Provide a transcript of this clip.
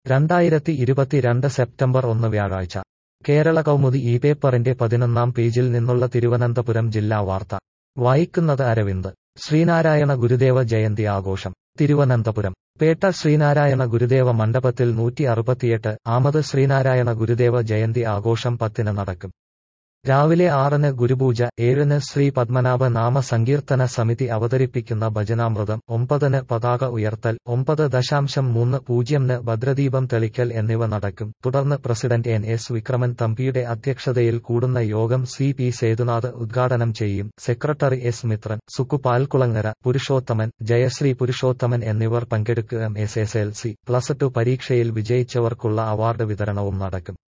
2022 September 1 വ്യാഴാഴ്ച കേരള കൗമുദി ഈ പേപ്പറിന്റെ 11-ാം പേജിൽ നിന്നുള്ള തിരുവനന്തപുരം ജില്ലാ വാർത്ത വായിക്കുന്നത് അരവിന്ദ്. ശ്രീനാരായണ ഗുരുദേവ ജയന്തി ആഘോഷം. തിരുവനന്തപുരം പേട്ട ശ്രീനാരായണ ഗുരുദേവ മണ്ഡപത്തിൽ 168-ആമത് ശ്രീനാരായണ ഗുരുദേവ ജയന്തി ആഘോഷം 10-ന് നടക്കും. രാവിലെ 6-ന് ഗുരുപൂജ, 7-ന് ശ്രീ പത്മനാഭ നാമ സങ്കീർത്തന സമിതി അവതരിപ്പിക്കുന്ന ഭജനാമൃതം, 9-ന് പതാക ഉയർത്തൽ, 9:30-ന് ഭദ്രദീപം തെളിക്കൽ എന്നിവ നടക്കും. തുടർന്ന് പ്രസിഡന്റ് NS വിക്രമൻ തമ്പിയുടെ അധ്യക്ഷതയിൽ കൂടുന്ന യോഗം CP സേതുനാഥ് ഉദ്ഘാടനം ചെയ്യും. സെക്രട്ടറി S മിത്രൻ, സുക്കു പാൽക്കുളങ്ങര, പുരുഷോത്തമൻ, ജയശ്രീ പുരുഷോത്തമൻ എന്നിവർ പങ്കെടുക്കും. SSLC+2 പരീക്ഷയിൽ വിജയിച്ചവർക്കുള്ള അവാർഡ് വിതരണവും നടക്കും.